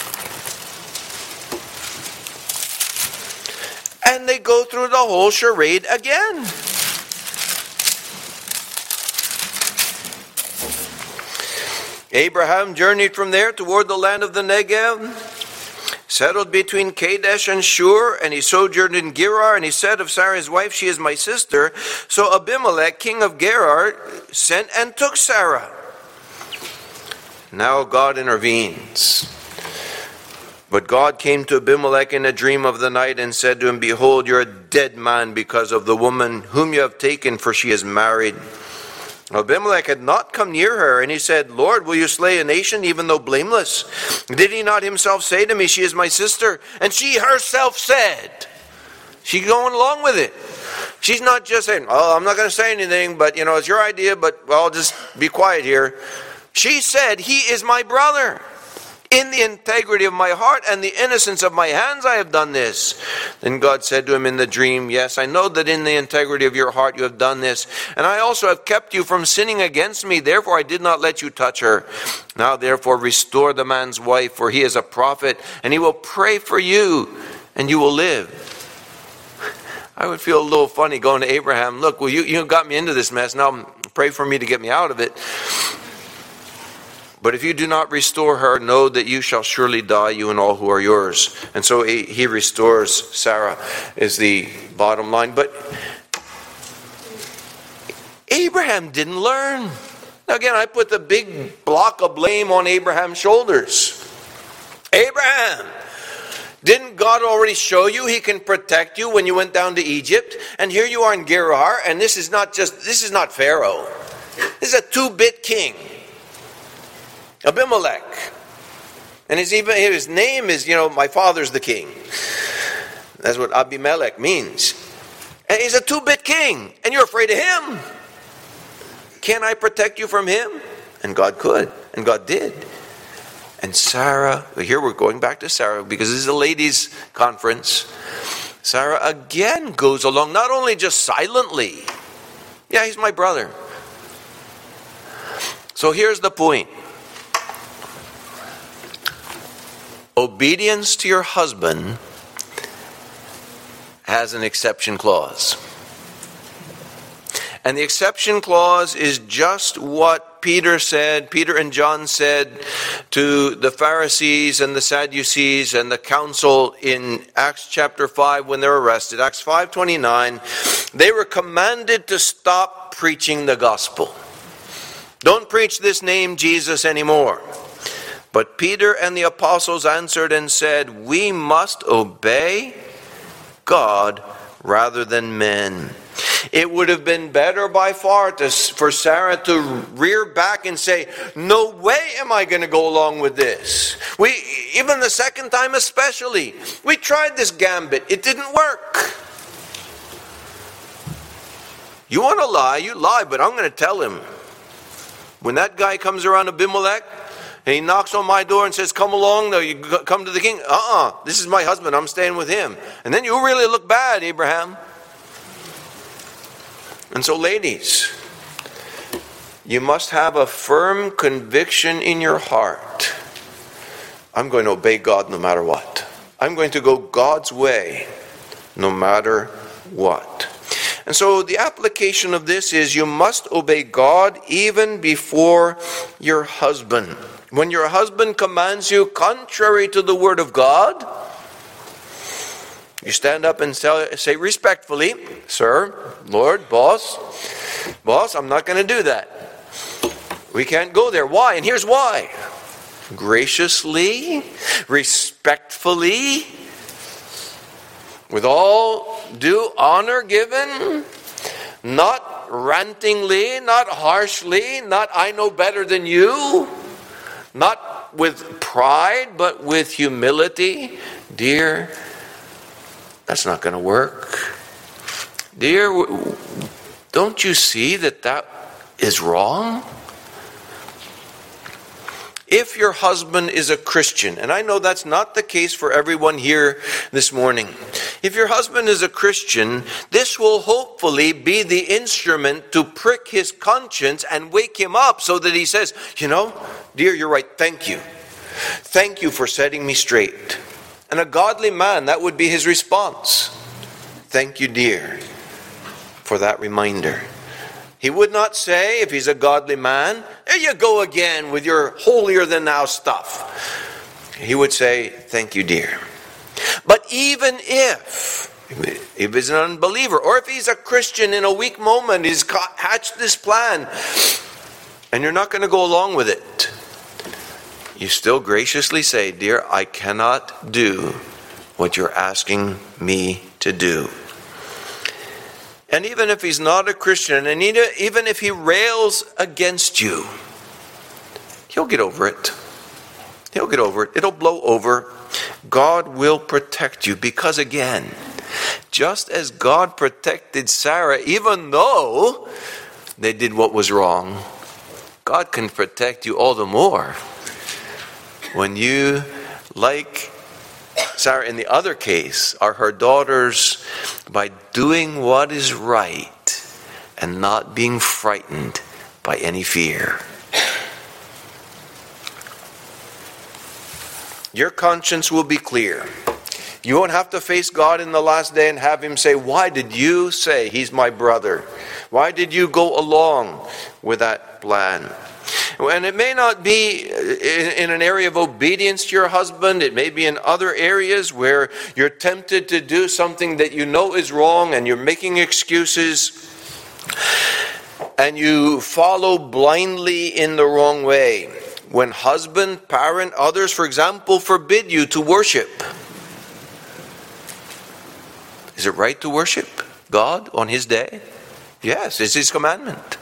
And they go through the whole charade again. Abraham journeyed from there toward the land of the Negev, settled between Kadesh and Shur, and he sojourned in Gerar, and he said of Sarah his wife, she is my sister. So Abimelech, king of Gerar, sent and took Sarah. Now God intervenes. But God came to Abimelech in a dream of the night and said to him, behold, you're a dead man because of the woman whom you have taken, for she is married. Abimelech had not come near her, and he said, Lord, will you slay a nation even though blameless? Did he not himself say to me, she is my sister? And she herself said, she's going along with it. She's not just saying, oh, I'm not going to say anything, but it's your idea, but well, just be quiet here. She said, he is my brother. In the integrity of my heart and the innocence of my hands I have done this. Then God said to him in the dream, yes, I know that in the integrity of your heart you have done this, and I also have kept you from sinning against me. Therefore I did not let you touch her. Now therefore restore the man's wife, for he is a prophet, and he will pray for you, and you will live. I would feel a little funny going to Abraham, look, well, you got me into this mess, now pray for me to get me out of it. But if you do not restore her, know that you shall surely die, you and all who are yours. And so he restores Sarah, is the bottom line. But Abraham didn't learn. Now again, I put the big block of blame on Abraham's shoulders. Abraham, didn't God already show you he can protect you when you went down to Egypt? And here you are in Gerar, and this is not Pharaoh. This is a two-bit king. Abimelech. And his name is, my father's the king. That's what Abimelech means. And he's a two-bit king, and you're afraid of him. Can I protect you from him? And God could, and God did. And Sarah, here we're going back to Sarah, because this is a ladies' conference. Sarah again goes along, not only just silently. Yeah, he's my brother. So here's the point. Obedience to your husband has an exception clause. And the exception clause is just what Peter and John said to the Pharisees and the Sadducees and the council in Acts chapter 5 when they're arrested. Acts 5:29, they were commanded to stop preaching the gospel. Don't preach this name Jesus anymore. But Peter and the apostles answered and said, we must obey God rather than men. It would have been better by far for Sarah to rear back and say, no way am I going to go along with this. Even the second time especially, we tried this gambit. It didn't work. You want to lie, you lie, but I'm going to tell him. When that guy comes around Abimelech, and he knocks on my door and says, come along, no, you come to the king. This is my husband, I'm staying with him. And then you really look bad, Abraham. And so ladies, you must have a firm conviction in your heart. I'm going to obey God no matter what. I'm going to go God's way no matter what. And so the application of this is you must obey God even before your husband. When your husband commands you contrary to the word of God, you stand up and say respectfully, sir, Lord, boss, I'm not going to do that. We can't go there. Why? And here's why. Graciously, respectfully, with all due honor given, not rantingly, not harshly, not I know better than you. not with pride, but with humility. Dear, that's not going to work. Dear, don't you see that is wrong? If your husband is a Christian, and I know that's not the case for everyone here this morning. If your husband is a Christian, this will hopefully be the instrument to prick his conscience and wake him up so that he says, dear, you're right, thank you. Thank you for setting me straight. And a godly man, that would be his response. Thank you, dear, for that reminder. He would not say, if he's a godly man, there you go again with your holier-than-thou stuff. He would say, thank you, dear. But even if he's an unbeliever, or if he's a Christian in a weak moment, he's hatched this plan, and you're not going to go along with it, you still graciously say, dear, I cannot do what you're asking me to do. And even if he's not a Christian, and even if he rails against you, he'll get over it. He'll get over it. It'll blow over. God will protect you because, again, just as God protected Sarah, even though they did what was wrong, God can protect you all the more when you, like Sarah in the other case, are her daughters by doing what is right and not being frightened by any fear. Your conscience will be clear. You won't have to face God in the last day and have him say, why did you say he's my brother? Why did you go along with that plan? And it may not be in an area of obedience to your husband. It may be in other areas where you're tempted to do something that you know is wrong and you're making excuses and you follow blindly in the wrong way. When husband, parent, others, for example, forbid you to worship. Is it right to worship God on his day? Yes, it's his commandment.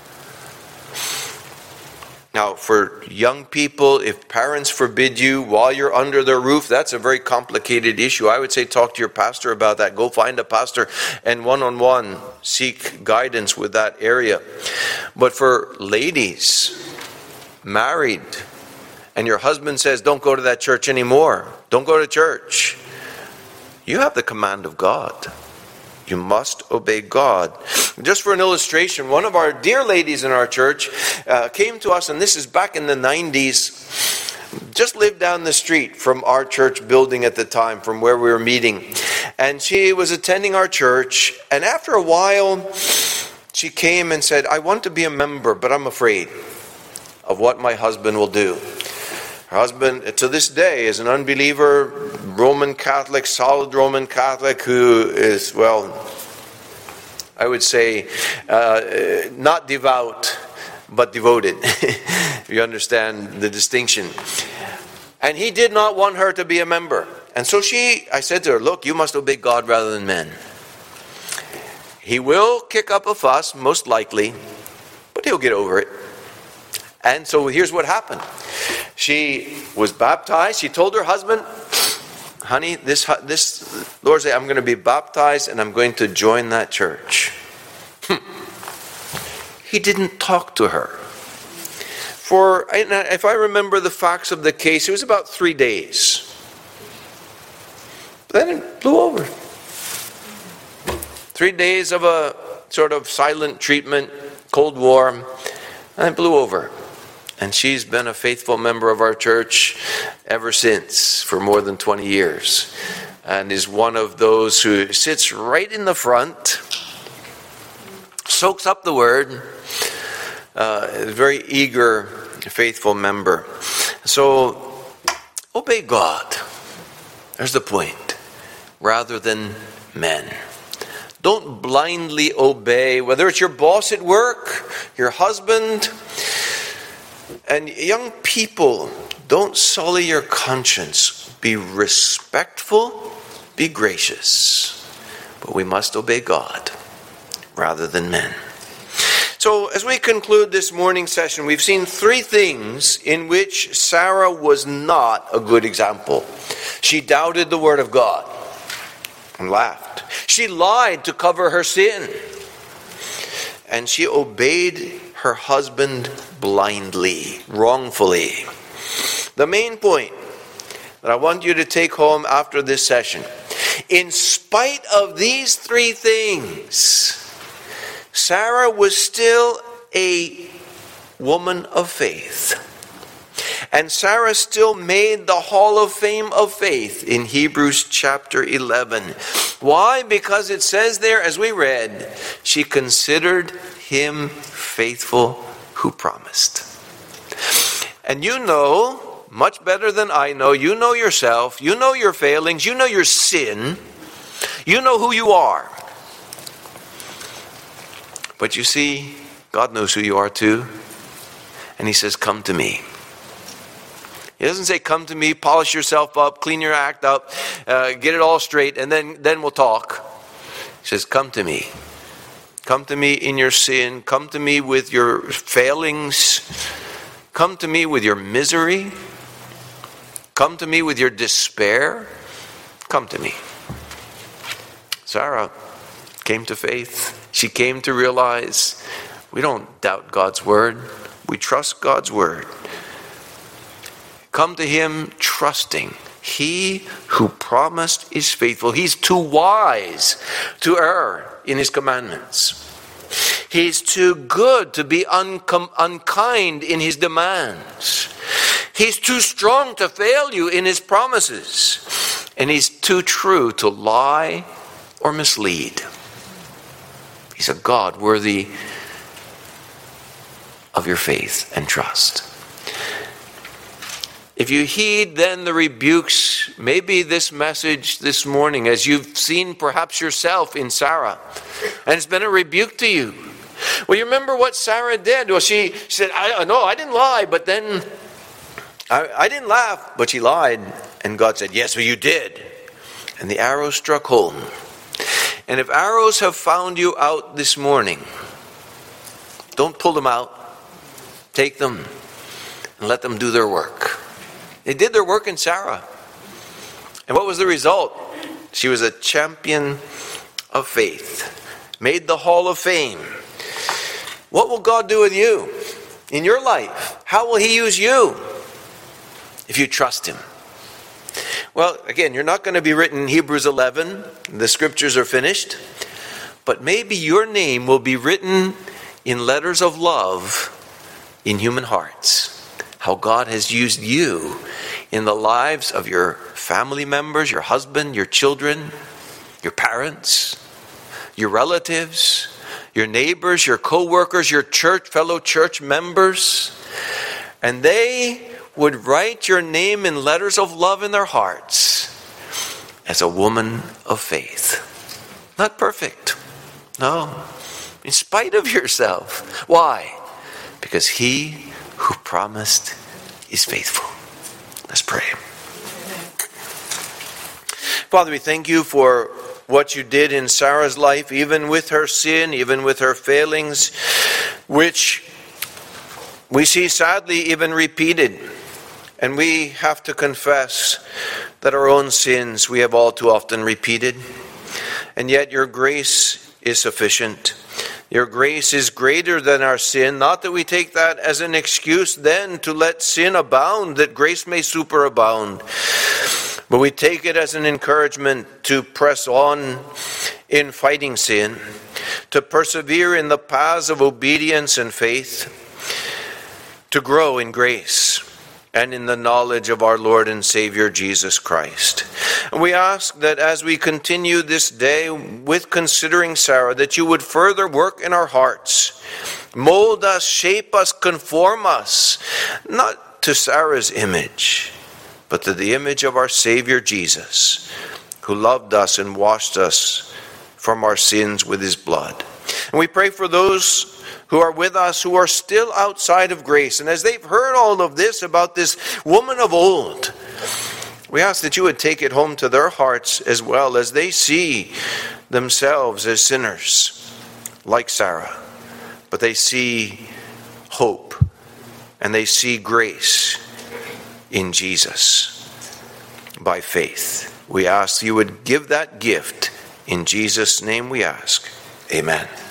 Now, for young people, if parents forbid you while you're under their roof, that's a very complicated issue. I would say talk to your pastor about that. Go find a pastor and one-on-one seek guidance with that area. But for ladies, married, and your husband says, don't go to that church anymore. Don't go to church. You have the command of God. You must obey God. Just for an illustration, one of our dear ladies in our church came to us, and this is back in the 90s, just lived down the street from our church building at the time, from where we were meeting. And she was attending our church, and after a while, she came and said, I want to be a member, but I'm afraid of what my husband will do. Her husband, to this day, is an unbeliever, Roman Catholic, solid Roman Catholic, who is, well, I would say, not devout, but devoted, if you understand the distinction. And he did not want her to be a member. And so I said to her, look, you must obey God rather than men. He will kick up a fuss, most likely, but he'll get over it. And so here's what happened. She was baptized. She told her husband, honey, this Lord's Day, I'm going to be baptized and I'm going to join that church. He didn't talk to her. If I remember the facts of the case, it was about 3 days. Then it blew over. 3 days of a sort of silent treatment, Cold War, and it blew over. And she's been a faithful member of our church ever since, for more than 20 years. And is one of those who sits right in the front, soaks up the word, a very eager, faithful member. So, obey God. There's the point. Rather than men. Don't blindly obey, whether it's your boss at work, your husband. And young people, don't sully your conscience. Be respectful, be gracious. But we must obey God rather than men. So as we conclude this morning session, we've seen three things in which Sarah was not a good example. She doubted the word of God and laughed. She lied to cover her sin. And she obeyed her husband blindly, wrongfully. The main point that I want you to take home after this session, in spite of these three things, Sarah was still a woman of faith. And Sarah still made the Hall of Fame of Faith in Hebrews chapter 11. Why? Because it says there, as we read, she considered him faithful who promised. And you know, much better than I know, you know yourself, you know your failings, you know your sin, you know who you are. But you see, God knows who you are too. And he says, come to me. He doesn't say, come to me, polish yourself up, clean your act up, get it all straight, and then we'll talk. He says, come to me. Come to me in your sin. Come to me with your failings. Come to me with your misery. Come to me with your despair. Come to me. Sarah came to faith. She came to realize we don't doubt God's word. We trust God's word. Come to him trusting. He who promised is faithful. He's too wise to err in his commandments. He's too good to be unkind in his demands. He's too strong to fail you in his promises. And he's too true to lie or mislead. He's a God worthy of your faith and trust. If you heed then the rebukes, maybe this message this morning, as you've seen perhaps yourself in Sarah, and it's been a rebuke to you. Well, you remember what Sarah did? Well, she said, I didn't lie, but then I didn't laugh, but she lied. And God said, yes, well, you did. And the arrow struck home. And if arrows have found you out this morning, don't pull them out. Take them and let them do their work. They did their work in Sarah. And what was the result? She was a champion of faith. Made the Hall of Fame. What will God do with you in your life? How will he use you if you trust him? Well, again, you're not going to be written in Hebrews 11. The scriptures are finished. But maybe your name will be written in letters of love in human hearts. How God has used you in the lives of your family members, your husband, your children, your parents, your relatives, your neighbors, your co-workers, your fellow church members. And they would write your name in letters of love in their hearts as a woman of faith. Not perfect. No. In spite of yourself. Why? Because he who promised is faithful. Let's pray. Father, we thank you for what you did in Sarah's life, even with her sin, even with her failings, which we see sadly even repeated. And we have to confess that our own sins we have all too often repeated. And yet your grace is sufficient. Your grace is greater than our sin. Not that we take that as an excuse then to let sin abound, that grace may superabound. But we take it as an encouragement to press on in fighting sin, to persevere in the paths of obedience and faith, to grow in grace and in the knowledge of our Lord and Savior Jesus Christ. And we ask that as we continue this day with considering Sarah, that you would further work in our hearts, mold us, shape us, conform us, not to Sarah's image, but to the image of our Savior Jesus, who loved us and washed us from our sins with his blood. And we pray for those who are with us who are still outside of grace. And as they've heard all of this about this woman of old, we ask that you would take it home to their hearts as well, as they see themselves as sinners like Sarah. but they see hope and they see grace in Jesus by faith. We ask you would give that gift. In Jesus' name we ask. Amen.